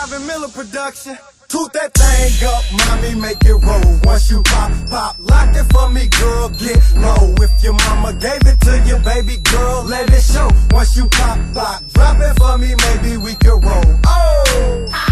Calvin Miller production. Toot that thing up, mommy, make it roll. Once you pop, pop, lock it for me, girl, get low. If your mama gave it to you, baby girl, let it show. Once you pop, pop, drop it for me, maybe we can roll. Oh!